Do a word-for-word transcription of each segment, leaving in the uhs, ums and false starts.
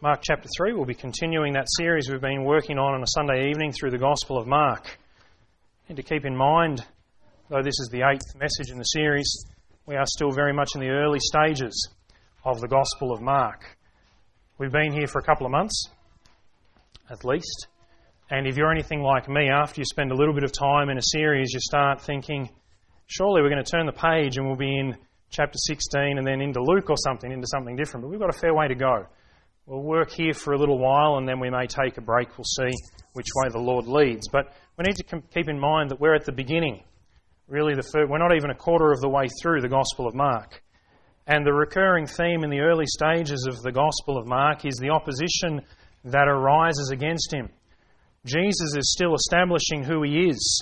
Mark chapter three. We'll be continuing that series we've been working on on a Sunday evening through the Gospel of Mark. And to keep in mind, though this is the eighth message in the series, we are still very much in the early stages of the Gospel of Mark. We've been here for a couple of months, at least. And if you're anything like me, after you spend a little bit of time in a series, you start thinking, surely we're going to turn the page and we'll be in chapter sixteen and then into Luke or something, into something different. But we've got a fair way to go. We'll work here for a little while and then we may take a break. We'll see which way the Lord leads. But we need to keep in mind that we're at the beginning. Really, the third, we're not even a quarter of the way through the Gospel of Mark. And the recurring theme in the early stages of the Gospel of Mark is the opposition that arises against him. Jesus is still establishing who he is.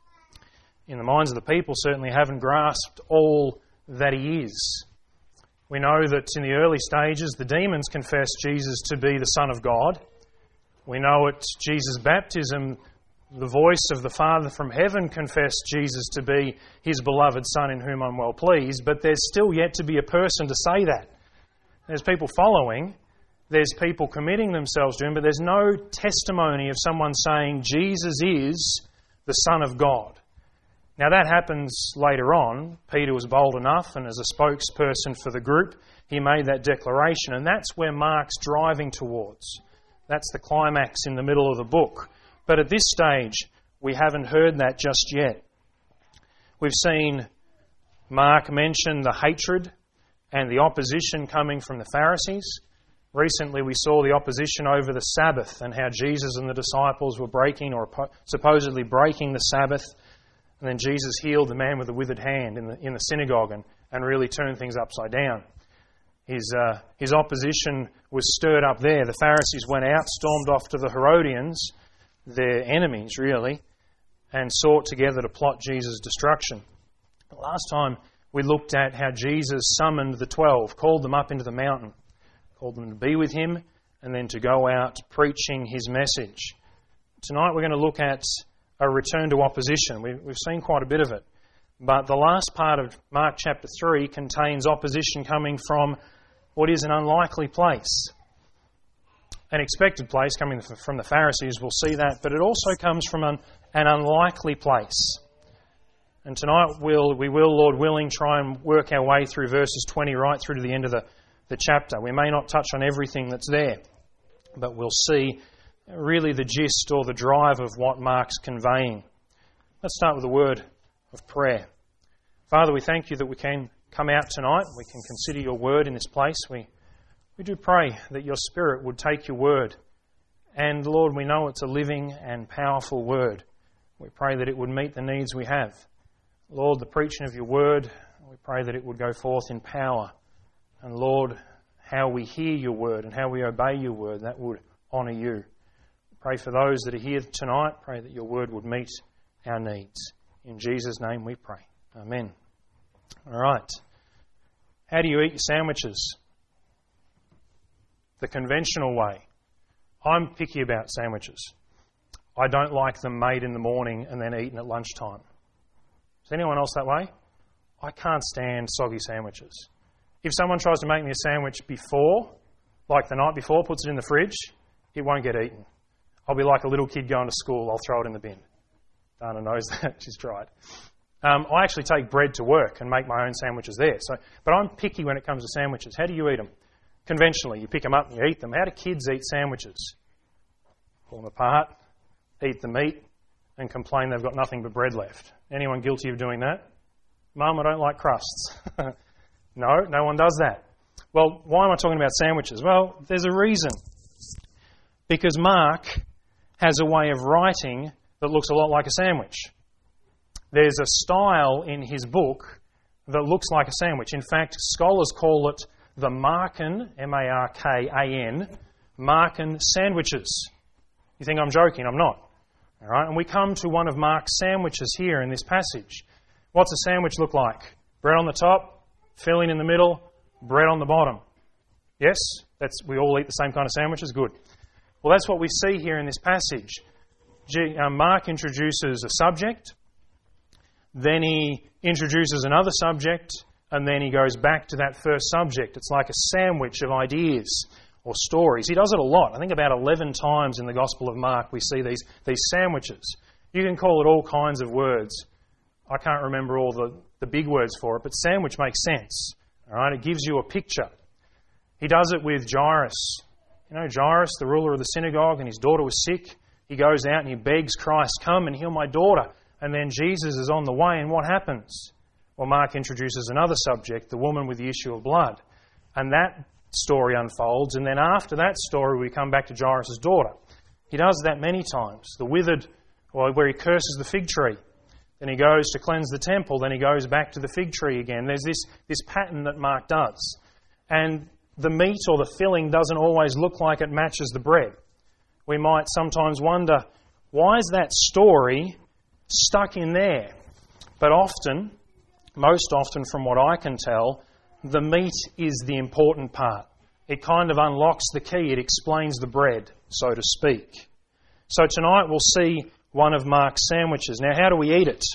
In the minds of the people, certainly haven't grasped all that he is. We know that in the early stages, the demons confessed Jesus to be the Son of God. We know at Jesus' baptism, the voice of the Father from heaven confessed Jesus to be his beloved Son in whom I'm well pleased, but there's still yet to be a person to say that. There's people following, there's people committing themselves to him, but there's no testimony of someone saying Jesus is the Son of God. Now that happens later on. Peter was bold enough, and as a spokesperson for the group, he made that declaration, and that's where Mark's driving towards. That's the climax in the middle of the book. But at this stage, we haven't heard that just yet. We've seen Mark mention the hatred and the opposition coming from the Pharisees. Recently we saw the opposition over the Sabbath and how Jesus and the disciples were breaking or supposedly breaking the Sabbath. And then Jesus healed the man with the withered hand in the in the synagogue and, and really turned things upside down. His uh, his opposition was stirred up there. The Pharisees went out, stormed off to the Herodians, their enemies really, and sought together to plot Jesus' destruction. Last time we looked at how Jesus summoned the twelve, called them up into the mountain, called them to be with him, and then to go out preaching his message. Tonight we're going to look at a return to opposition. We've seen quite a bit of it. But the last part of Mark chapter three contains opposition coming from what is an unlikely place. An expected place coming from the Pharisees, we'll see that, but it also comes from an, an unlikely place. And tonight we'll, we will, Lord willing, try and work our way through verses twenty right through to the end of the, the chapter. We may not touch on everything that's there, but we'll see really the gist or the drive of what Mark's conveying. Let's start with a word of prayer. Father, we thank you that we can come out tonight. We can consider your word in this place. We we do pray that your Spirit would take your word. And Lord, we know it's a living and powerful word. We pray that it would meet the needs we have. Lord, the preaching of your word, we pray that it would go forth in power. And Lord, how we hear your word and how we obey your word, that would honour you. Pray for those that are here tonight. Pray that your word would meet our needs. In Jesus' name we pray. Amen. All right. How do you eat your sandwiches? The conventional way. I'm picky about sandwiches. I don't like them made in the morning and then eaten at lunchtime. Is anyone else that way? I can't stand soggy sandwiches. If someone tries to make me a sandwich before, like the night before, puts it in the fridge, it won't get eaten. I'll be like a little kid going to school. I'll throw it in the bin. Dana knows that. She's tried. Um, I actually take bread to work and make my own sandwiches there. So, but I'm picky when it comes to sandwiches. How do you eat them? Conventionally, you pick them up and you eat them. How do kids eat sandwiches? Pull them apart, eat the meat, and complain they've got nothing but bread left. Anyone guilty of doing that? Mum, I don't like crusts. No, no one does that. Well, why am I talking about sandwiches? Well, there's a reason. Because Mark has a way of writing that looks a lot like a sandwich. There's a style in his book that looks like a sandwich. In fact, scholars call it the Markan, M A R K A N, Markan sandwiches. You think I'm joking? I'm not. All right, and we come to one of Mark's sandwiches here in this passage. What's a sandwich look like? Bread on the top, filling in the middle, bread on the bottom. Yes? That's we all eat the same kind of sandwiches? Good. Well, that's what we see here in this passage. Mark introduces a subject, then he introduces another subject, and then he goes back to that first subject. It's like a sandwich of ideas. or stories. He does it a lot. I think about eleven times in the Gospel of Mark we see these, these sandwiches. You can call it all kinds of words. I can't remember all the, the big words for it, but sandwich makes sense. All right, it gives you a picture. He does it with Jairus. You know, Jairus, the ruler of the synagogue, and his daughter was sick. He goes out and he begs Christ, come and heal my daughter. And then Jesus is on the way, and what happens? Well, Mark introduces another subject, the woman with the issue of blood. And that story unfolds, and then after that story we come back to Jairus' daughter. He does that many times. The withered, or where he curses the fig tree. Then he goes to cleanse the temple, then he goes back to the fig tree again. There's this, this pattern that Mark does. And the meat or the filling doesn't always look like it matches the bread. We might sometimes wonder, why is that story stuck in there? But often, most often from what I can tell, the meat is the important part. It kind of unlocks the key. It explains the bread, so to speak. So tonight we'll see one of Mark's sandwiches. Now, how do we eat it?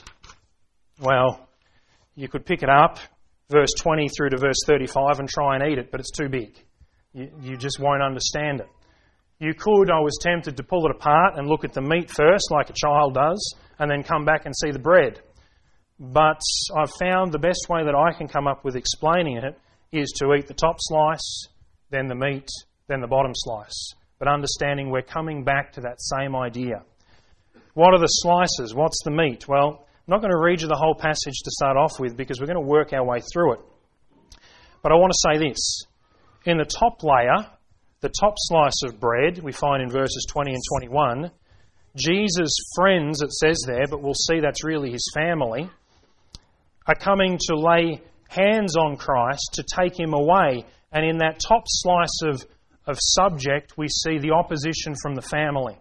Well, you could pick it up, verse twenty through to verse thirty-five, and try and eat it, but it's too big. You, you just won't understand it. You could, I was tempted to pull it apart and look at the meat first, like a child does, and then come back and see the bread. But I've found the best way that I can come up with explaining it is to eat the top slice, then the meat, then the bottom slice. But understanding we're coming back to that same idea. What are the slices? What's the meat? Well, I'm not going to read you the whole passage to start off with because we're going to work our way through it. But I want to say this. In the top layer, the top slice of bread, we find in verses twenty and twenty-one, Jesus' friends, it says there, but we'll see that's really his family, are coming to lay hands on Christ to take him away. And in that top slice of, of subject, we see the opposition from the family.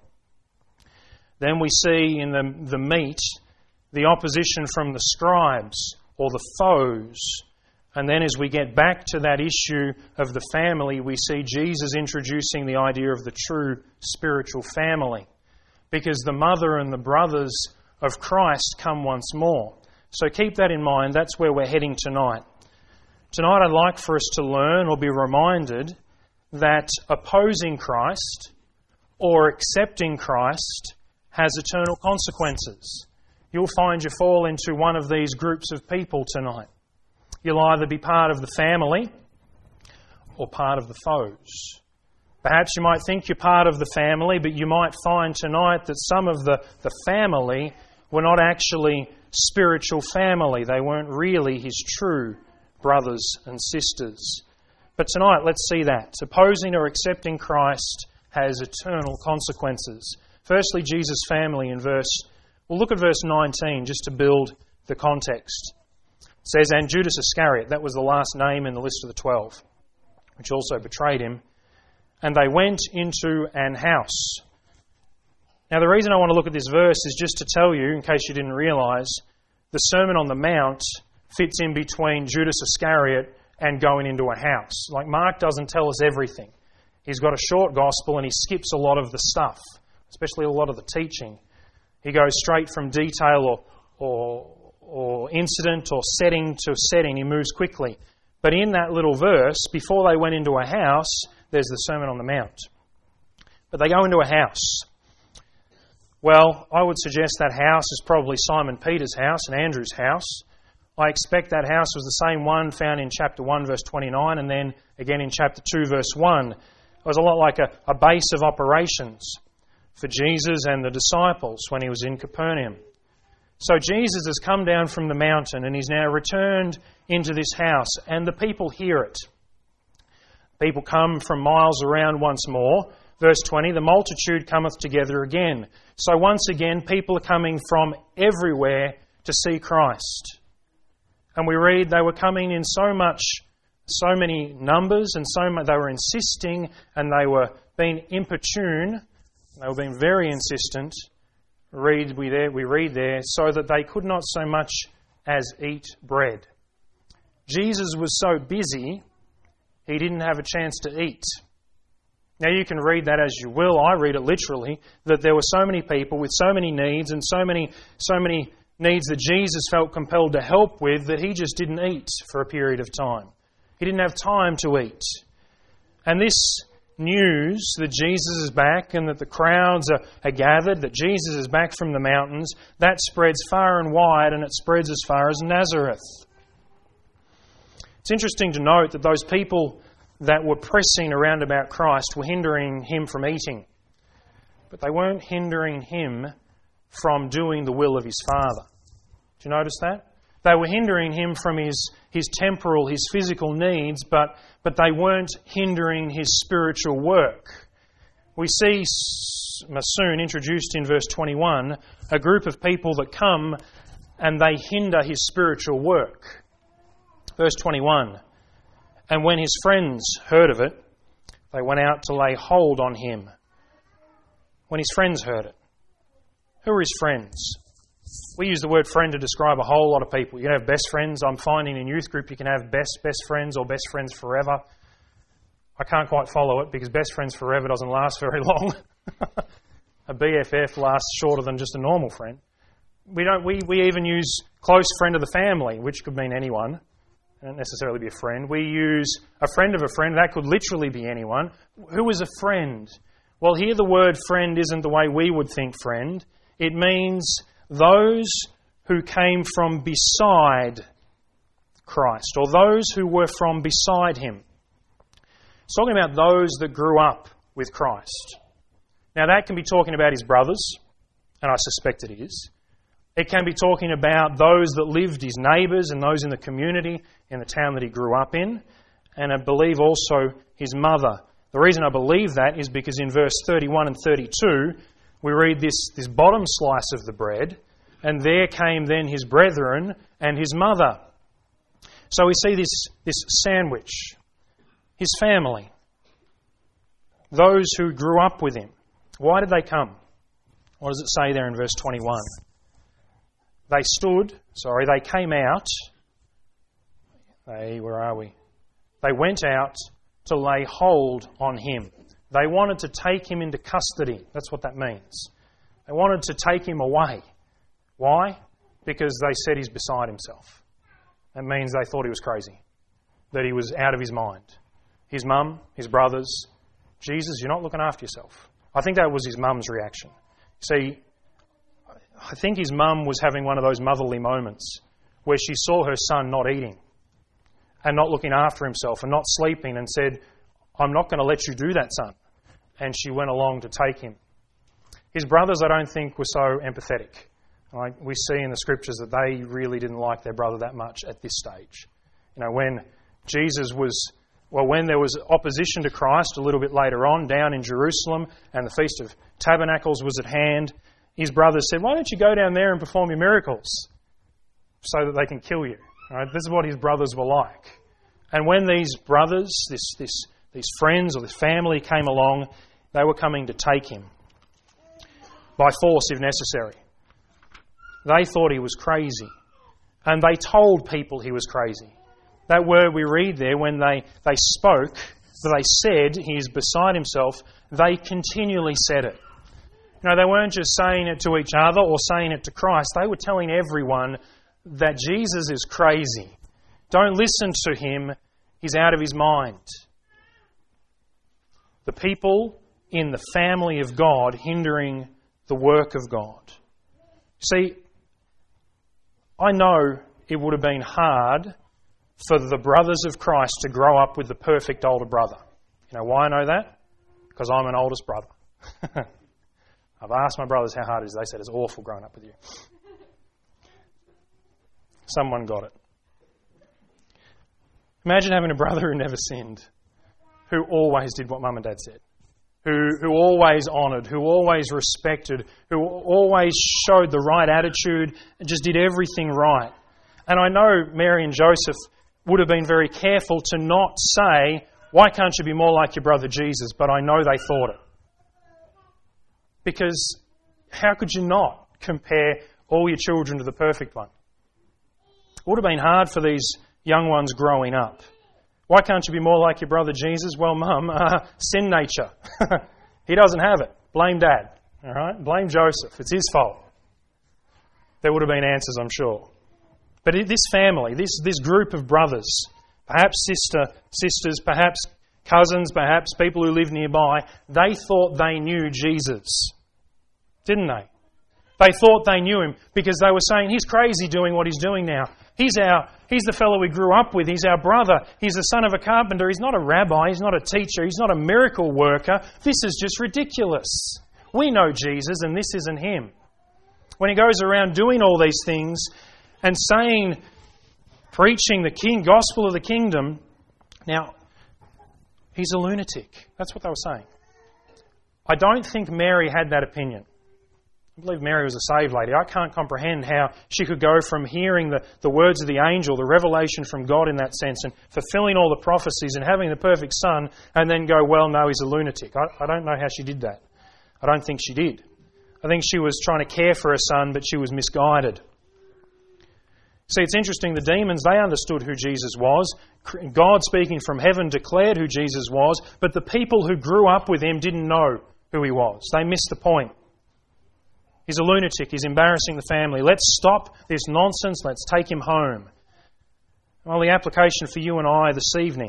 Then we see in the, the meat, the opposition from the scribes or the foes. And then as we get back to that issue of the family, we see Jesus introducing the idea of the true spiritual family. Because the mother and the brothers of Christ come once more. So keep that in mind. That's where we're heading tonight. Tonight I'd like for us to learn or be reminded that opposing Christ or accepting Christ has eternal consequences. You'll find you fall into one of these groups of people tonight. You'll either be part of the family or part of the foes. Perhaps you might think you're part of the family, but you might find tonight that some of the, the family were not actually spiritual family. They weren't really his true brothers and sisters. But tonight, let's see that. Opposing or accepting Christ has eternal consequences. Firstly, Jesus' family in verse... We'll look at verse nineteen just to build the context. It says, and Judas Iscariot, that was the last name in the list of the twelve, which also betrayed him. And they went into an house. Now, the reason I want to look at this verse is just to tell you, in case you didn't realise, the Sermon on the Mount fits in between Judas Iscariot and going into a house. Like, Mark doesn't tell us everything. He's got a short gospel and he skips a lot of the stuff, especially a lot of the teaching. He goes straight from detail or, or, or incident or setting to setting. He moves quickly. But in that little verse, before they went into a house, there's the Sermon on the Mount. But they go into a house. Well, I would suggest that house is probably Simon Peter's house and Andrew's house. I expect that house was the same one found in chapter one, verse twenty-nine, and then again in chapter two, verse one. It was a lot like a, a base of operations for Jesus and the disciples when he was in Capernaum. So Jesus has come down from the mountain and he's now returned into this house, and the people hear it. People come from miles around once more. Verse twenty, the multitude cometh together again. So once again, people are coming from everywhere to see Christ. And we read they were coming in so much, so many numbers, and so much, they were insisting, and they were being importune. They were being very insistent. Read we there, we read there, so that they could not so much as eat bread. Jesus was so busy, he didn't have a chance to eat. Now you can read that as you will. I read it literally, that there were so many people with so many needs and so many, so many needs that Jesus felt compelled to help with that he just didn't eat for a period of time. He didn't have time to eat. And this news that Jesus is back and that the crowds are, are gathered, that Jesus is back from the mountains, that spreads far and wide, and it spreads as far as Nazareth. It's interesting to note that those people that were pressing around about Christ were hindering him from eating. But they weren't hindering him from doing the will of his Father. Do you notice that? They were hindering him from his, his temporal, his physical needs, but, but they weren't hindering his spiritual work. We see soon introduced in verse twenty-one a group of people that come and they hinder his spiritual work. Verse twenty-one, and when his friends heard of it, they went out to lay hold on him. When his friends heard it. Who are his friends? We use the word friend to describe a whole lot of people. You can have best friends. I'm finding in youth group you can have best best friends or best friends forever. I can't quite follow it because best friends forever doesn't last very long. A B F F lasts shorter than just a normal friend. We don't. We, we even use close friend of the family, which could mean anyone. It doesn't necessarily be a friend. We use a friend of a friend. That could literally be anyone. Who is a friend? Well, here the word friend isn't the way we would think friend. It means those who came from beside Christ, or those who were from beside him. It's talking about those that grew up with Christ. Now that can be talking about his brothers, and I suspect it is. It can be talking about those that lived, his neighbours, and those in the community, in the town that he grew up in, and I believe also his mother. The reason I believe that is because in verse thirty-one and thirty-two, we read this, this bottom slice of the bread, and there came then his brethren and his mother. So we see this, this sandwich. His family. Those who grew up with him. Why did they come? What does it say there in verse twenty-one? They stood, sorry, they came out. They, where are we? They went out to lay hold on him. They wanted to take him into custody. That's what that means. They wanted to take him away. Why? Because they said he's beside himself. That means they thought he was crazy. That he was out of his mind. His mum, his brothers, Jesus, you're not looking after yourself. I think that was his mum's reaction. See, I think his mum was having one of those motherly moments where she saw her son not eating and not looking after himself and not sleeping and said, I'm not going to let you do that, son. And she went along to take him. His brothers, I don't think, were so empathetic. Like we see in the scriptures that they really didn't like their brother that much at this stage. You know, when Jesus was, well, when there was opposition to Christ a little bit later on, down in Jerusalem, and the Feast of Tabernacles was at hand, his brothers said, why don't you go down there and perform your miracles so that they can kill you? Right? This is what his brothers were like. And when these brothers, this, this, these friends or this family came along, they were coming to take him by force if necessary. They thought he was crazy. And they told people he was crazy. That word we read there, when they, they spoke, they said he is beside himself, they continually said it. You know, they weren't just saying it to each other or saying it to Christ. They were telling everyone that Jesus is crazy. Don't listen to him. He's out of his mind. The people in the family of God hindering the work of God. See, I know it would have been hard for the brothers of Christ to grow up with the perfect older brother. You know why I know that? Because I'm an oldest brother. I've asked my brothers how hard it is. They said it's awful growing up with you. Someone got it. Imagine having a brother who never sinned, who always did what mum and dad said, who, who always honoured, who always respected, who always showed the right attitude and just did everything right. And I know Mary and Joseph would have been very careful to not say, why can't you be more like your brother Jesus? But I know they thought it. Because how could you not compare all your children to the perfect one? It would have been hard for these young ones growing up. Why can't you be more like your brother Jesus? Well, Mum, uh, sin nature. He doesn't have it. Blame Dad. All right? Blame Joseph. It's his fault. There would have been answers, I'm sure. But this family, this, this group of brothers, perhaps sister, sisters, perhaps cousins perhaps, people who lived nearby, they thought they knew Jesus, didn't they? They thought they knew him because they were saying, he's crazy doing what he's doing now. He's our, he's the fellow we grew up with. He's our brother. He's the son of a carpenter. He's not a rabbi. He's not a teacher. He's not a miracle worker. This is just ridiculous. We know Jesus and this isn't him. When he goes around doing all these things and saying, preaching the king, gospel of the kingdom, now, he's a lunatic. That's what they were saying. I don't think Mary had that opinion. I believe Mary was a saved lady. I can't comprehend how she could go from hearing the, the words of the angel, the revelation from God in that sense, and fulfilling all the prophecies and having the perfect son, and then go, well, no, he's a lunatic. I, I don't know how she did that. I don't think she did. I think she was trying to care for her son, but she was misguided. See, it's interesting, the demons, they understood who Jesus was. God speaking from heaven declared who Jesus was, but the people who grew up with him didn't know who he was. They missed the point. He's a lunatic. He's embarrassing the family. Let's stop this nonsense. Let's take him home. Well, the application for you and I this evening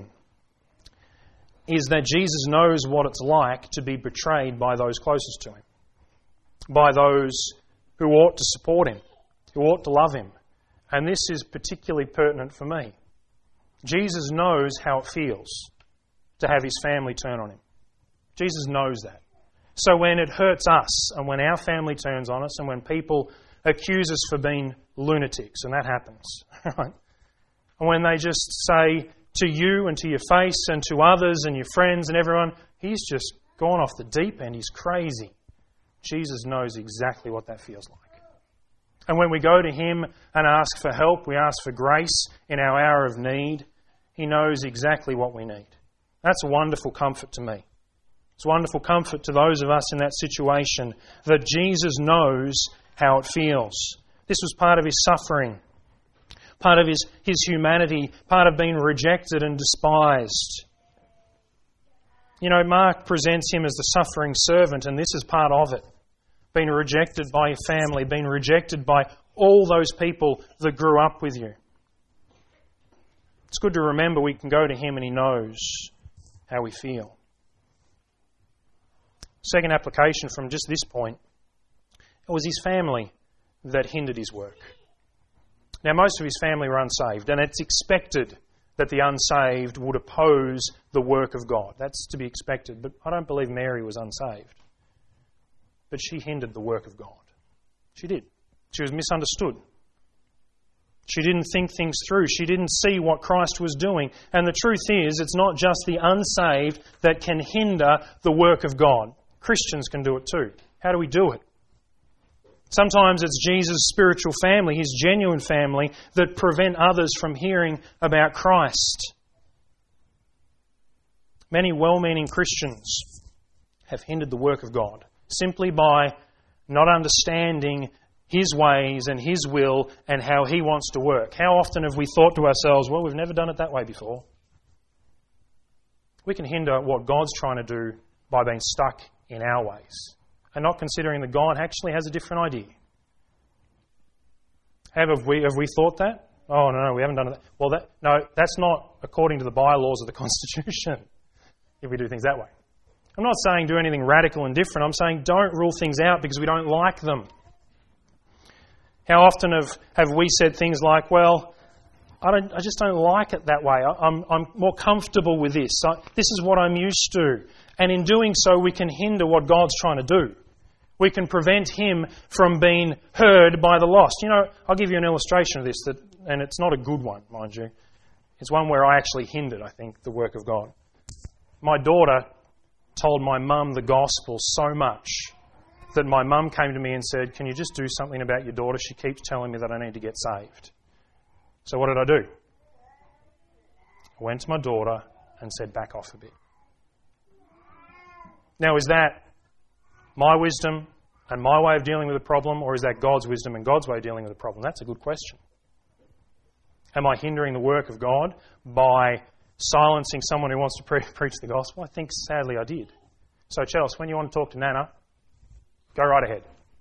is that Jesus knows what it's like to be betrayed by those closest to him, by those who ought to support him, who ought to love him. And this is particularly pertinent for me. Jesus knows how it feels to have his family turn on him. Jesus knows that. So when it hurts us, and when our family turns on us, and when people accuse us for being lunatics, and that happens, right? And when they just say to you and to your face and to others and your friends and everyone, he's just gone off the deep end, he's crazy. Jesus knows exactly what that feels like. And when we go to him and ask for help, we ask for grace in our hour of need, he knows exactly what we need. That's a wonderful comfort to me. It's wonderful comfort to those of us in that situation that Jesus knows how it feels. This was part of his suffering, part of his, his humanity, part of being rejected and despised. You know, Mark presents him as the suffering servant, and this is part of it. Being rejected by your family, being rejected by all those people that grew up with you. It's good to remember we can go to him and he knows how we feel. Second application from just this point, it was his family that hindered his work. Now, most of his family were unsaved, and it's expected that the unsaved would oppose the work of God. That's to be expected, but I don't believe Mary was unsaved. But she hindered the work of God. She did. She was misunderstood. She didn't think things through. She didn't see what Christ was doing. And the truth is, it's not just the unsaved that can hinder the work of God. Christians can do it too. How do we do it? Sometimes it's Jesus' spiritual family, his genuine family, that prevent others from hearing about Christ. Many well-meaning Christians have hindered the work of God simply by not understanding his ways and his will and how he wants to work. How often have we thought to ourselves, well, we've never done it that way before. We can hinder what God's trying to do by being stuck in our ways and not considering that God actually has a different idea. Have we, have we thought that? Oh, no, no, we haven't done it. Well, that, no, that's not according to the bylaws of the Constitution if we do things that way. I'm not saying do anything radical and different. I'm saying don't rule things out because we don't like them. How often have, have we said things like, well, I don't, I just don't like it that way. I, I'm, I'm more comfortable with this. I, this is what I'm used to. And in doing so, we can hinder what God's trying to do. We can prevent him from being heard by the lost. You know, I'll give you an illustration of this, that, and it's not a good one, mind you. It's one where I actually hindered, I think, the work of God. My daughter told my mum the gospel so much that my mum came to me and said, can you just do something about your daughter? She keeps telling me that I need to get saved. So what did I do? I went to my daughter and said, back off a bit. Now, is that my wisdom and my way of dealing with the problem, or is that God's wisdom and God's way of dealing with the problem? That's a good question. Am I hindering the work of God by silencing someone who wants to pre- preach the gospel? I think, sadly, I did. So, Chelsea, when you want to talk to Nana, go right ahead.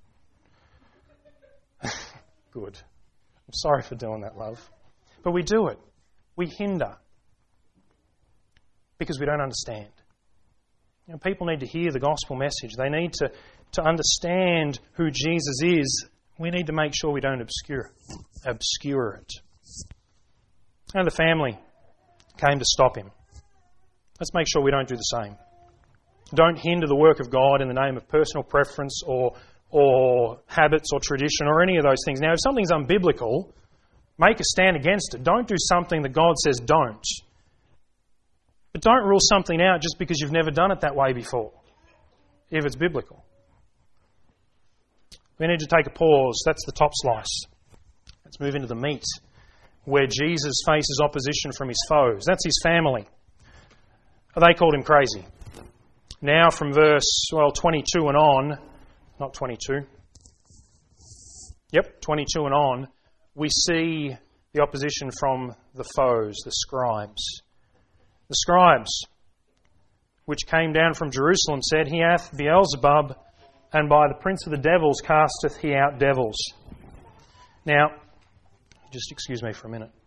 Good. I'm sorry for doing that, love. But we do it. We hinder. because we don't understand. You know, people need to hear the gospel message. They need to, to understand who Jesus is. We need to make sure we don't obscure, obscure it. And the family came to stop him. Let's make sure we don't do the same. Don't hinder the work of God in the name of personal preference or or habits or tradition or any of those things. Now, if something's unbiblical, make a stand against it. Don't do something that God says don't. But don't rule something out just because you've never done it that way before, if it's biblical. We need to take a pause. That's the top slice. Let's move into the meat, where Jesus faces opposition from his foes. That's his family. They called him crazy. Now from verse, well, twenty-two and on, not twenty-two, yep, twenty-two and on, we see the opposition from the foes, the scribes. The scribes, which came down from Jerusalem, said, He hath Beelzebub, and by the prince of the devils casteth he out devils. Now, just excuse me for a minute.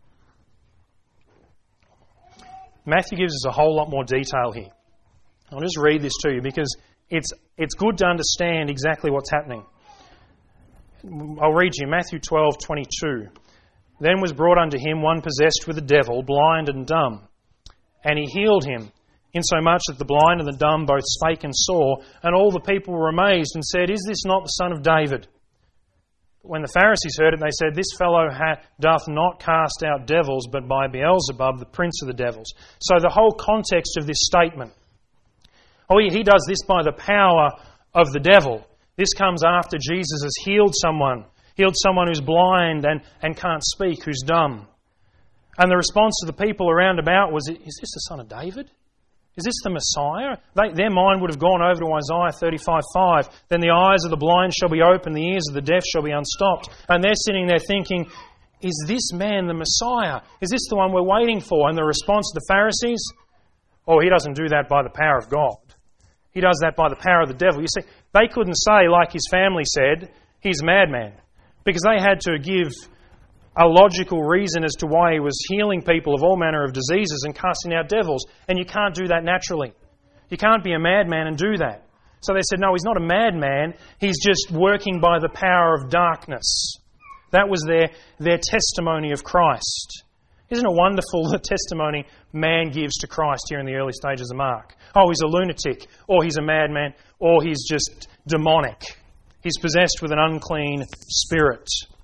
Matthew gives us a whole lot more detail here. I'll just read this to you because it's it's good to understand exactly what's happening. I'll read you Matthew twelve twenty-two. Then was brought unto him one possessed with a devil, blind and dumb. And he healed him, insomuch that the blind and the dumb both spake and saw, and all the people were amazed and said, Is this not the son of David? But when the Pharisees heard it, they said, This fellow ha- doth not cast out devils, but by Beelzebub, the prince of the devils. So the whole context of this statement, oh, he, he does this by the power of the devil. This comes after Jesus has healed someone, healed someone who's blind and, and can't speak, who's dumb. And the response of the people around about was, Is this the son of David? Is this the Messiah? They, their mind would have gone over to Isaiah thirty-five five. Then the eyes of the blind shall be opened, the ears of the deaf shall be unstopped. And they're sitting there thinking, Is this man the Messiah? Is this the one we're waiting for? And the response of the Pharisees, Oh, he doesn't do that by the power of God. He does that by the power of the devil. You see, they couldn't say, like his family said, he's a madman, because they had to give a logical reason as to why he was healing people of all manner of diseases and casting out devils. And you can't do that naturally. You can't be a madman and do that. So they said, no, he's not a madman. He's just working by the power of darkness. That was their, their testimony of Christ. Isn't it wonderful the testimony man gives to Christ here in the early stages of Mark? Oh, he's a lunatic, or he's a madman, or he's just demonic. He's possessed with an unclean spirit.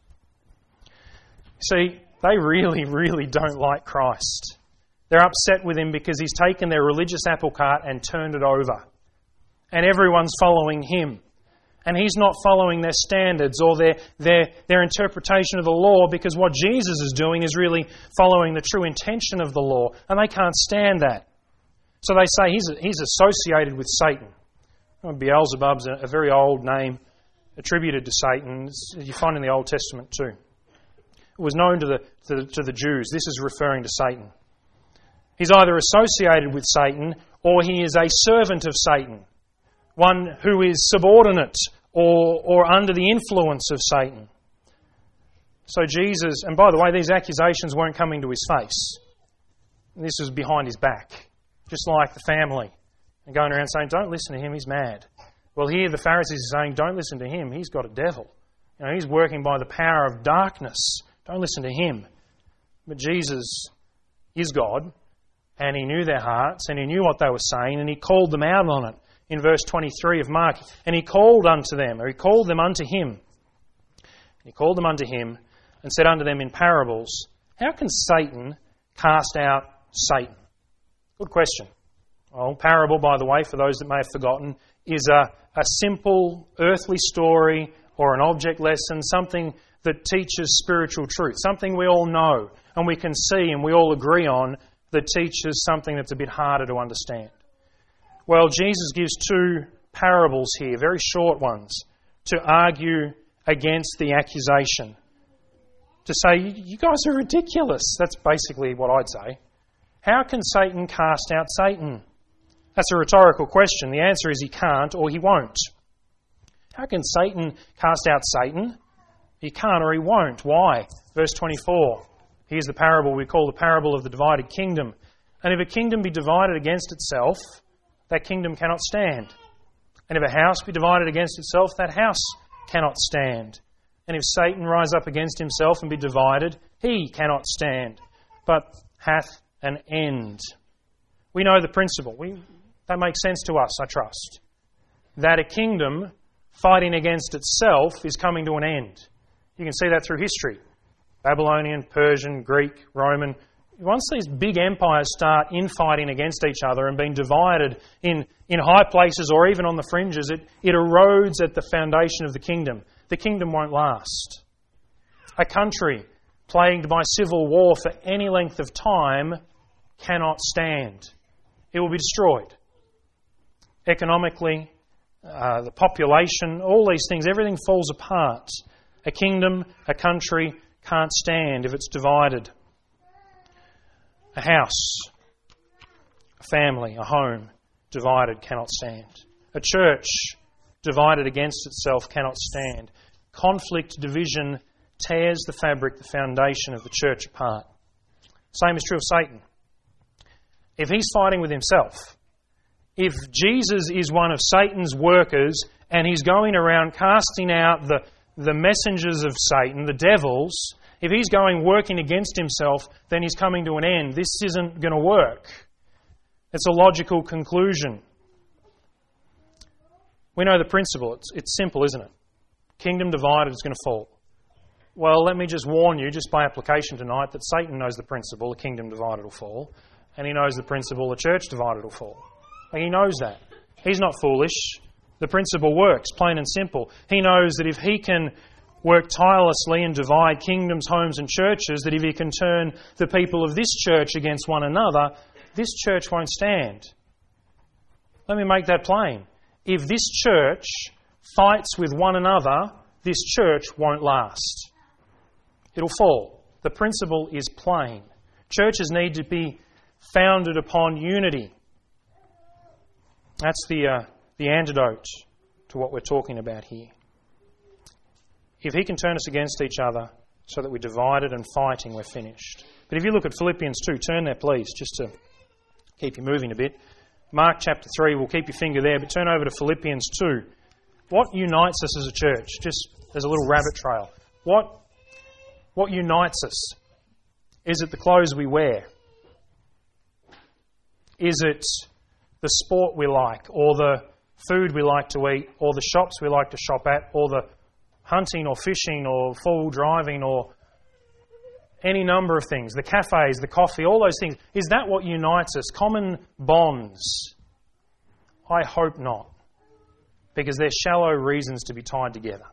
See, they really, really don't like Christ. They're upset with him because he's taken their religious apple cart and turned it over. And everyone's following him. And he's not following their standards or their, their, their interpretation of the law, because what Jesus is doing is really following the true intention of the law. And they can't stand that. So they say he's, he's associated with Satan. Beelzebub's a, a very old name attributed to Satan. You find in the Old Testament too. It was known to the, to the, to the Jews. This is referring to Satan. He's either associated with Satan or he is a servant of Satan. One who is subordinate or, or under the influence of Satan. So Jesus, and by the way, these accusations weren't coming to his face. This was behind his back. Just like the family. And going around saying, don't listen to him, he's mad. Well, here the Pharisees are saying, don't listen to him, he's got a devil. You know, he's working by the power of darkness. Don't listen to him. But Jesus is God, and he knew their hearts, and he knew what they were saying, and he called them out on it. In verse twenty-three of Mark, and he called unto them, or he called them unto him. He called them unto him, and said unto them in parables, How can Satan cast out Satan? Good question. Well, parable, by the way, for those that may have forgotten, is a, a simple earthly story or an object lesson, something that teaches spiritual truth, something we all know and we can see and we all agree on, that teaches something that's a bit harder to understand. Well, Jesus gives two parables here, very short ones, to argue against the accusation. To say, you guys are ridiculous. That's basically what I'd say. How can Satan cast out Satan? That's a rhetorical question. The answer is he can't or he won't. How can Satan cast out Satan? He can't or he won't. Why? Verse twenty-four. Here's the parable we call the parable of the divided kingdom. And if a kingdom be divided against itself, that kingdom cannot stand. And if a house be divided against itself, that house cannot stand. And if Satan rise up against himself and be divided, he cannot stand, but hath an end. We know the principle. We, that makes sense to us, I trust. That a kingdom fighting against itself is coming to an end. You can see that through history. Babylonian, Persian, Greek, Roman. Once these big empires start infighting against each other and being divided in, in high places or even on the fringes, it, it erodes at the foundation of the kingdom. The kingdom won't last. A country plagued by civil war for any length of time cannot stand. It will be destroyed. Economically, uh, the population, all these things, everything falls apart. A kingdom, a country can't stand if it's divided. A house, a family, a home divided cannot stand. A church divided against itself cannot stand. Conflict, division tears the fabric, the foundation of the church apart. Same is true of Satan. If he's fighting with himself, if Jesus is one of Satan's workers and he's going around casting out the, the messengers of Satan, the devils, if he's going working against himself, then he's coming to an end. This isn't going to work. It's a logical conclusion. We know the principle. It's, it's simple, isn't it? Kingdom divided is going to fall. Well, let me just warn you, just by application tonight, that Satan knows the principle, the kingdom divided will fall. And he knows the principle, the church divided will fall. Like, he knows that. He's not foolish. The principle works, plain and simple. He knows that if he can work tirelessly and divide kingdoms, homes and churches, that if he can turn the people of this church against one another, this church won't stand. Let me make that plain. If this church fights with one another, this church won't last. It'll fall. The principle is plain. Churches need to be founded upon unity. That's the, uh, the antidote to what we're talking about here. If he can turn us against each other so that we're divided and fighting, we're finished. But if you look at Philippians two, turn there please, just to keep you moving a bit. Mark chapter three, we'll keep your finger there, but turn over to Philippians two. What unites us as a church? Just as a little rabbit trail. What, what unites us? Is it the clothes we wear? Is it the sport we like, or the food we like to eat, or the shops we like to shop at, or the hunting or fishing or four-wheel driving or any number of things, the cafes, the coffee, all those things? Is that what unites us? Common bonds? I hope not, because they're shallow reasons to be tied together.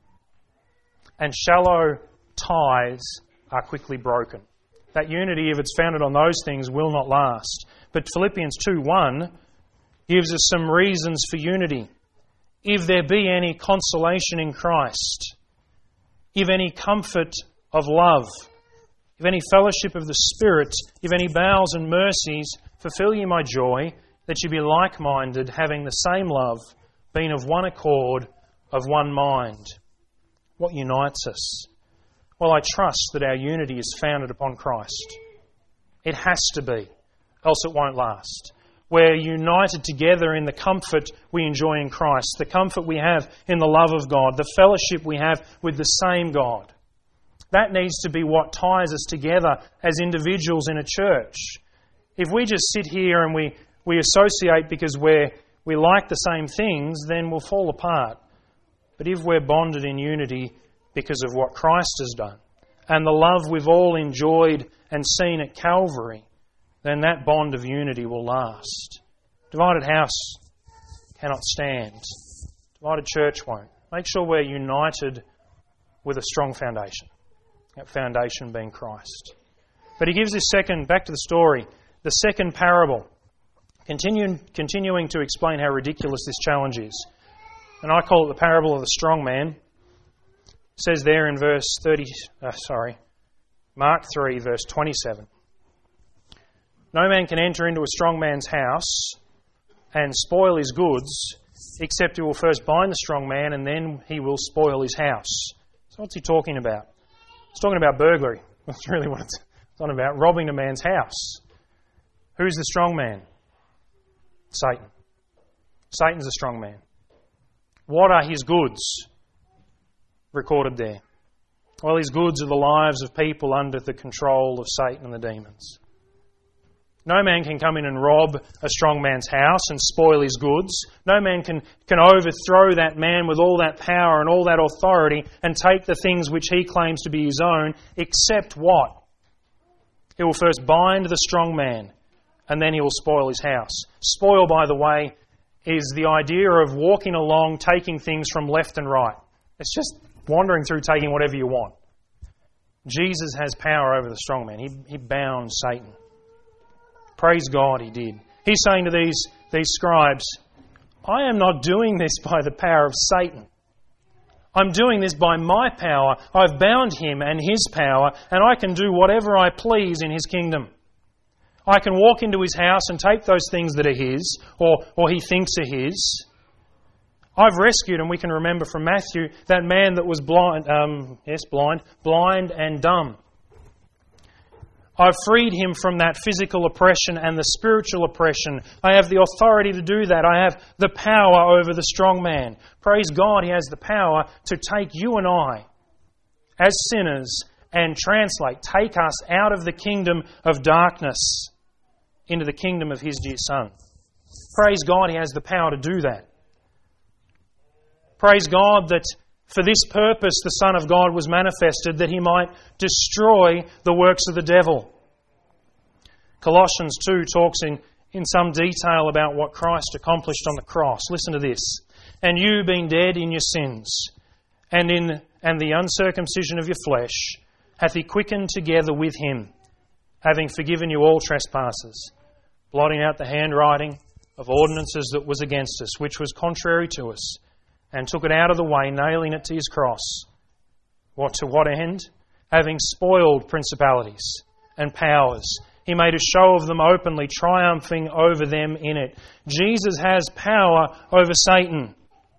And shallow ties are quickly broken. That unity, if it's founded on those things, will not last. But Philippians two one gives us some reasons for unity. If there be any consolation in Christ, if any comfort of love, if any fellowship of the Spirit, if any bowels and mercies, fulfill ye my joy, that ye be like-minded, having the same love, being of one accord, of one mind. What unites us? Well, I trust that our unity is founded upon Christ. It has to be, else it won't last. We're united together in the comfort we enjoy in Christ, the comfort we have in the love of God, the fellowship we have with the same God. That needs to be what ties us together as individuals in a church. If we just sit here and we, we associate because we're, we like the same things, then we'll fall apart. But if we're bonded in unity because of what Christ has done and the love we've all enjoyed and seen at Calvary, then that bond of unity will last. Divided house cannot stand. Divided church won't. Make sure we're united with a strong foundation. That foundation being Christ. But he gives this second, back to the story, the second parable, continuing, continuing to explain how ridiculous this challenge is. And I call it the parable of the strong man. It says there in verse thirty, uh, sorry, Mark three, verse twenty-seven. No man can enter into a strong man's house and spoil his goods, except he will first bind the strong man and then he will spoil his house. So what's he talking about? He's talking about burglary. That's really what it's talking about, robbing a man's house. Who's the strong man? Satan. Satan's the strong man. What are his goods recorded there? Well, his goods are the lives of people under the control of Satan and the demons. No man can come in and rob a strong man's house and spoil his goods. No man can, can overthrow that man with all that power and all that authority and take the things which he claims to be his own, except what? He will first bind the strong man, and then he will spoil his house. Spoil, by the way, is the idea of walking along, taking things from left and right. It's just wandering through, taking whatever you want. Jesus has power over the strong man. He, he bound Satan. Praise God, he did. He's saying to these, these scribes, I am not doing this by the power of Satan. I'm doing this by my power. I've bound him and his power, and I can do whatever I please in his kingdom. I can walk into his house and take those things that are his, or, or he thinks are his. I've rescued, and we can remember from Matthew, that man that was blind, um, yes, blind, blind and dumb. I've freed him from that physical oppression and the spiritual oppression. I have the authority to do that. I have the power over the strong man. Praise God, he has the power to take you and I as sinners and translate, take us out of the kingdom of darkness into the kingdom of his dear Son. Praise God, he has the power to do that. Praise God that for this purpose the Son of God was manifested, that he might destroy the works of the devil. Colossians two talks in, in some detail about what Christ accomplished on the cross. Listen to this. And you, being dead in your sins, and in and the uncircumcision of your flesh, hath he quickened together with him, having forgiven you all trespasses, blotting out the handwriting of ordinances that was against us, which was contrary to us, and took it out of the way, nailing it to his cross. What to what end? Having spoiled principalities and powers, he made a show of them openly, triumphing over them in it. Jesus has power over Satan.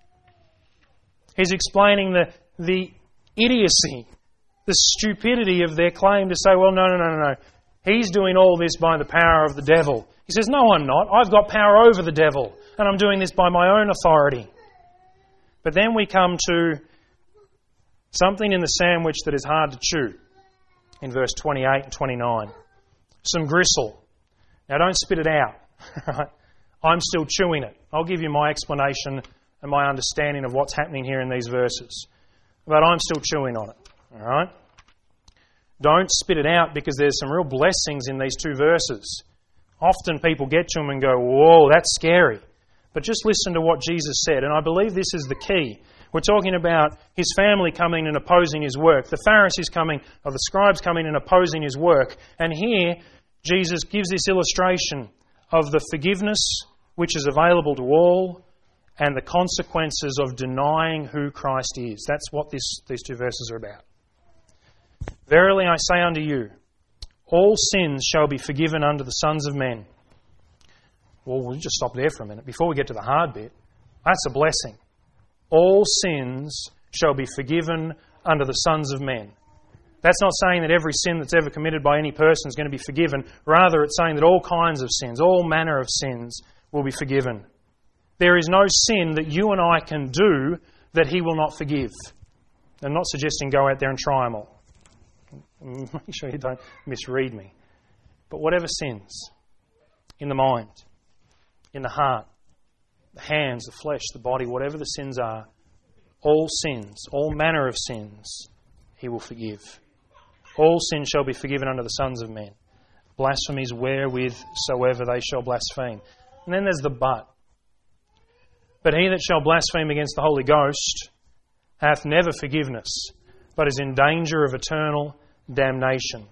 He's explaining the, the idiocy, the stupidity of their claim to say, well, no, no, no, no, no. He's doing all this by the power of the devil. He says, no, I'm not. I've got power over the devil, and I'm doing this by my own authority. But then we come to something in the sandwich that is hard to chew in verse twenty-eight and twenty-nine. Some gristle. Now don't spit it out. Right? I'm still chewing it. I'll give you my explanation and my understanding of what's happening here in these verses. But I'm still chewing on it. All right? Don't spit it out, because there's some real blessings in these two verses. Often people get to them and go, whoa, that's scary. But just listen to what Jesus said, and I believe this is the key. We're talking about his family coming and opposing his work, the Pharisees coming, or the scribes coming and opposing his work. And here, Jesus gives this illustration of the forgiveness which is available to all and the consequences of denying who Christ is. That's what this, these two verses are about. Verily I say unto you, all sins shall be forgiven unto the sons of men. Well, we'll just stop there for a minute. Before we get to the hard bit, that's a blessing. All sins shall be forgiven unto the sons of men. That's not saying that every sin that's ever committed by any person is going to be forgiven. Rather, it's saying that all kinds of sins, all manner of sins, will be forgiven. There is no sin that you and I can do that he will not forgive. I'm not suggesting go out there and try them all. Make sure you don't misread me. But whatever sins, in the mind, in the heart, the hands, the flesh, the body, whatever the sins are, all sins, all manner of sins, he will forgive. All sins shall be forgiven unto the sons of men. Blasphemies wherewith soever they shall blaspheme. And then there's the but. But he that shall blaspheme against the Holy Ghost hath never forgiveness, but is in danger of eternal damnation.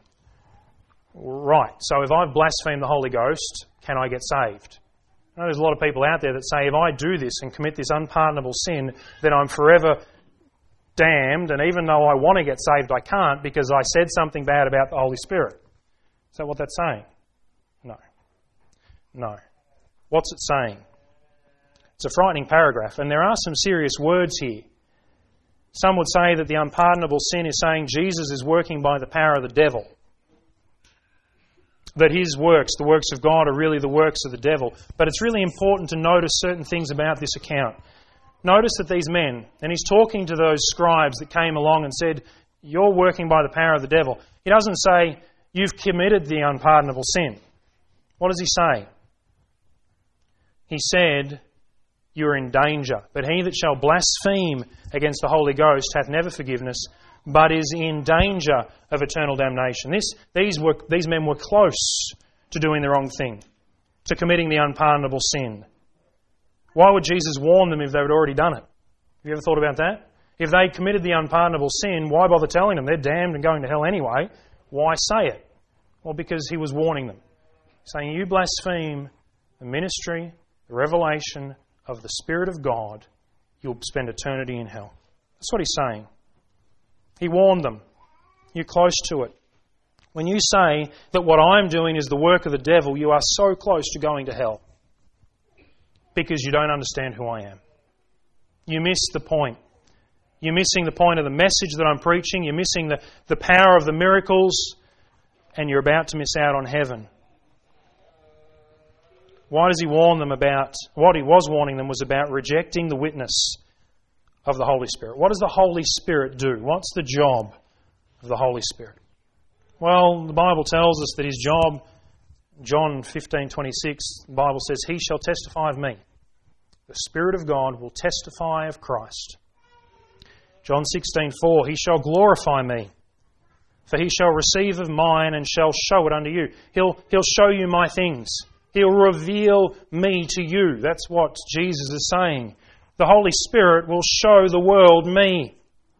Right, so if I've blasphemed the Holy Ghost, can I get saved? Now, there's a lot of people out there that say, if I do this and commit this unpardonable sin, then I'm forever damned, and even though I want to get saved, I can't because I said something bad about the Holy Spirit. Is that what that's saying? No. No. What's it saying? It's a frightening paragraph, and there are some serious words here. Some would say that the unpardonable sin is saying Jesus is working by the power of the devil. that his works, the works of God, are really the works of the devil. But it's really important to notice certain things about this account. Notice that these men, and he's talking to those scribes that came along and said, you're working by the power of the devil. He doesn't say, you've committed the unpardonable sin. What does he say? He said, you're in danger. But he that shall blaspheme against the Holy Ghost hath never forgiveness, but is in danger of eternal damnation. This, these, were, these men were close to doing the wrong thing, to committing the unpardonable sin. Why would Jesus warn them if they had already done it? Have you ever thought about that? If they committed the unpardonable sin, why bother telling them? They're damned and going to hell anyway. Why say it? Well, because he was warning them, saying, you blaspheme the ministry, the revelation of the Spirit of God, you'll spend eternity in hell. That's what he's saying. He warned them. You're close to it. When you say that what I'm doing is the work of the devil, you are so close to going to hell because you don't understand who I am. You miss the point. You're missing the point of the message that I'm preaching. You're missing the, the power of the miracles, and you're about to miss out on heaven. Why does he warn them about, what he was warning them was about rejecting the witness of the Holy Spirit. What does the Holy Spirit do? What's the job of the Holy Spirit? Well, the Bible tells us that his job, John fifteen twenty-six, the Bible says, he shall testify of me. The Spirit of God will testify of Christ. John sixteen four, he shall glorify me, for he shall receive of mine and shall show it unto you. He'll, he'll show you my things. He'll reveal me to you. That's what Jesus is saying. The Holy Spirit will show the world me.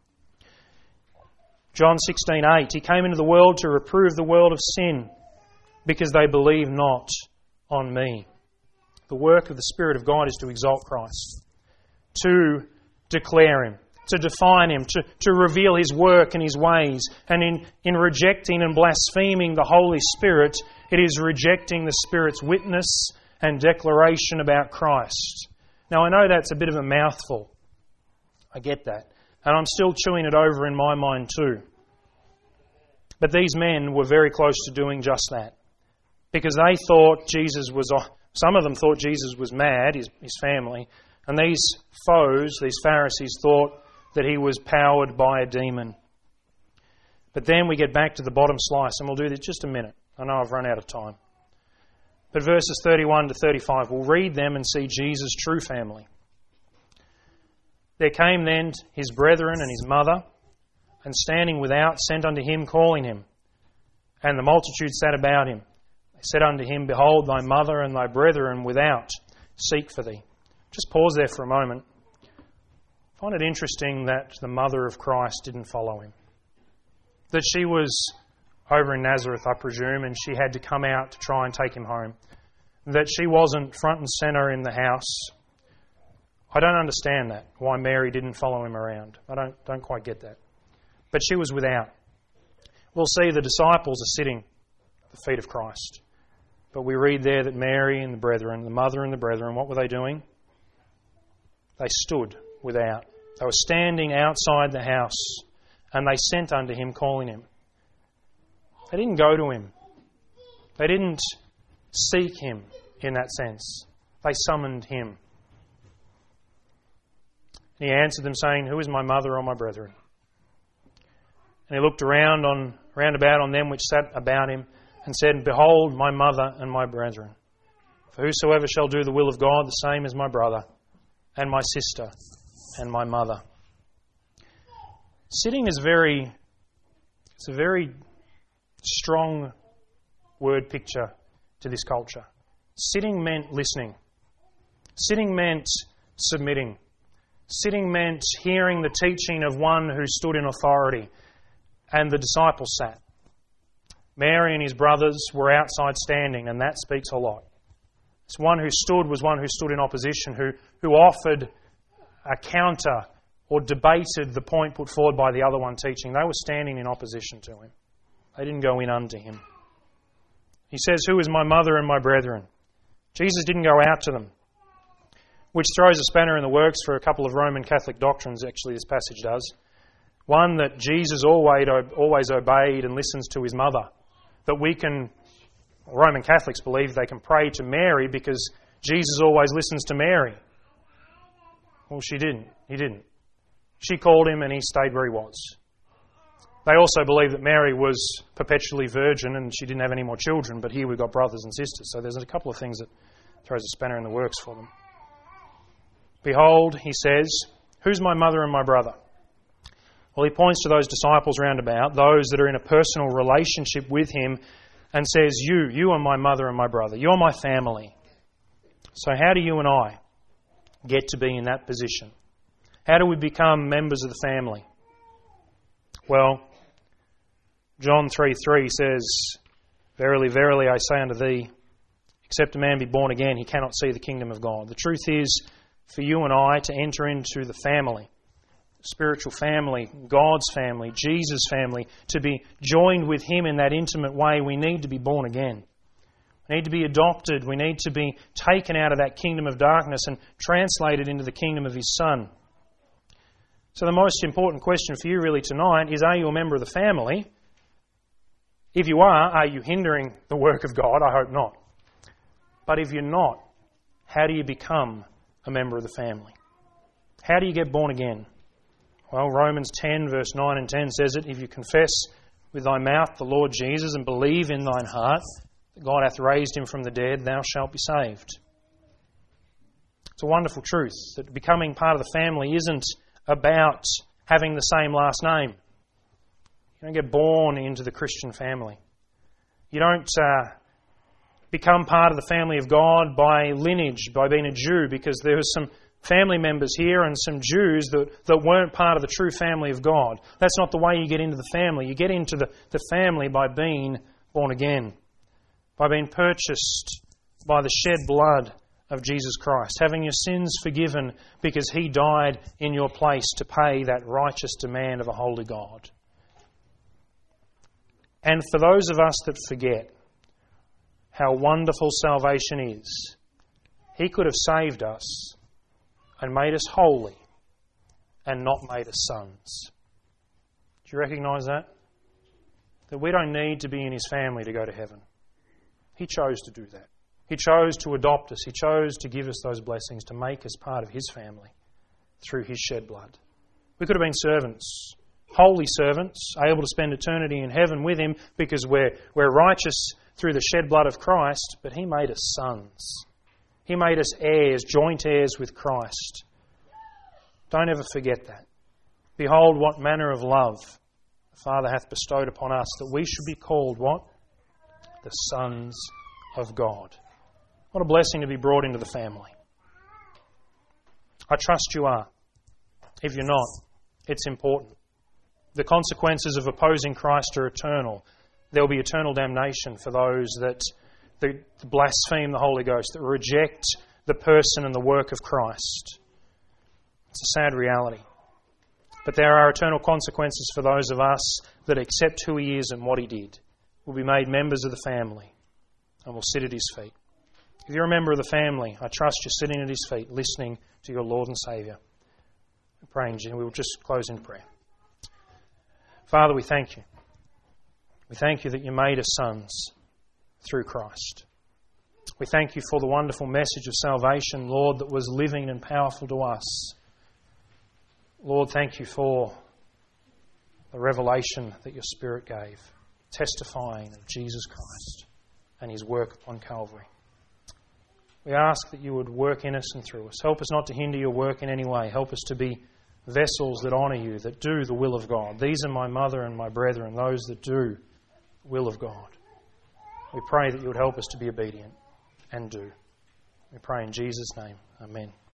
John sixteen eight, he came into the world to reprove the world of sin because they believe not on me. The work of the Spirit of God is to exalt Christ, to declare him, to define him, to, to reveal his work and his ways. And in, in rejecting and blaspheming the Holy Spirit, it is rejecting the Spirit's witness and declaration about Christ. Now, I know that's a bit of a mouthful. I get that. And I'm still chewing it over in my mind too. But these men were very close to doing just that. Because they thought Jesus was... Some of them thought Jesus was mad, his, his family. And these foes, these Pharisees, thought that he was powered by a demon. But then we get back to the bottom slice, and we'll do this just a minute. I know I've run out of time. But verses thirty-one to thirty-five, we'll read them and see Jesus' true family. There came then his brethren and his mother, and standing without sent unto him, calling him. And the multitude sat about him. They said unto him, Behold, thy mother and thy brethren without seek for thee. Just pause there for a moment. I find it interesting that the mother of Christ didn't follow him. That she was over in Nazareth, I presume, and she had to come out to try and take him home. That she wasn't front and centre in the house. I don't understand that, why Mary didn't follow him around. I don't, don't quite get that. But she was without. We'll see the disciples are sitting at the feet of Christ. But we read there that Mary and the brethren, the mother and the brethren, what were they doing? They stood without. They were standing outside the house, and they sent unto him, calling him. They didn't go to him. They didn't seek him in that sense. They summoned him. And he answered them, saying, Who is my mother or my brethren? And he looked around on round about on them which sat about him, and said, Behold, my mother and my brethren. For whosoever shall do the will of God, the same is my brother, and my sister, and my mother. Sitting is very, it's a very strong word picture to this culture. Sitting meant listening. Sitting meant submitting. Sitting meant hearing the teaching of one who stood in authority. And the disciples sat. Mary and his brothers were outside standing, and that speaks a lot. This one who stood was one who stood in opposition, who, who offered a counter or debated the point put forward by the other one teaching. They were standing in opposition to him. They didn't go in unto him. He says, Who is my mother and my brethren? Jesus didn't go out to them, which throws a spanner in the works for a couple of Roman Catholic doctrines, actually, this passage does. One, that Jesus always, always obeyed and listens to his mother. That we can Roman Catholics believe they can pray to Mary because Jesus always listens to Mary. Well, she didn't. He didn't. She called him and he stayed where he was. They also believe that Mary was perpetually virgin and she didn't have any more children, but here we've got brothers and sisters. So there's a couple of things that throws a spanner in the works for them. Behold, he says, who's my mother and my brother? Well, he points to those disciples round about, those that are in a personal relationship with him, and says, you, you are my mother and my brother. You're my family. So how do you and I get to be in that position? How do we become members of the family? Well, John three three says, verily, verily, I say unto thee, except a man be born again, he cannot see the kingdom of God. The truth is, for you and I to enter into the family, spiritual family, God's family, Jesus' family, to be joined with him in that intimate way, we need to be born again. We need to be adopted. We need to be taken out of that kingdom of darkness and translated into the kingdom of his Son. So the most important question for you really tonight is, are you a member of the family? If you are, are you hindering the work of God? I hope not. But if you're not, how do you become a member of the family? How do you get born again? Well, Romans ten, verse nine and ten says it, if you confess with thy mouth the Lord Jesus and believe in thine heart that God hath raised him from the dead, thou shalt be saved. It's a wonderful truth that becoming part of the family isn't about having the same last name. You don't get born into the Christian family. You don't uh, become part of the family of God by lineage, by being a Jew, because there were some family members here and some Jews that, that weren't part of the true family of God. That's not the way you get into the family. You get into the, the family by being born again, by being purchased by the shed blood of Jesus Christ, having your sins forgiven because he died in your place to pay that righteous demand of a holy God. And for those of us that forget how wonderful salvation is, he could have saved us and made us holy and not made us sons. Do you recognise that? That we don't need to be in his family to go to heaven. He chose to do that. He chose to adopt us. He chose to give us those blessings, to make us part of his family through his shed blood. We could have been servants, holy servants, able to spend eternity in heaven with him because we're, we're righteous through the shed blood of Christ, but he made us sons. He made us heirs, joint heirs with Christ. Don't ever forget that. Behold, what manner of love the Father hath bestowed upon us, that we should be called what? The sons of God. What a blessing to be brought into the family. I trust you are. If you're not, it's important. The consequences of opposing Christ are eternal. There will be eternal damnation for those that blaspheme the Holy Ghost, that reject the person and the work of Christ. It's a sad reality. But there are eternal consequences for those of us that accept who he is and what he did. We'll be made members of the family and we'll sit at his feet. If you're a member of the family, I trust you're sitting at his feet, listening to your Lord and Saviour. I'm praying, and we'll just close in prayer. Father, we thank you. We thank you that you made us sons through Christ. We thank you for the wonderful message of salvation, Lord, that was living and powerful to us. Lord, thank you for the revelation that your Spirit gave, testifying of Jesus Christ and his work upon Calvary. We ask that you would work in us and through us. Help us not to hinder your work in any way. Help us to be vessels that honour you, that do the will of God. These are my mother and my brethren, those that do the will of God. We pray that you would help us to be obedient and do. We pray in Jesus' name. Amen.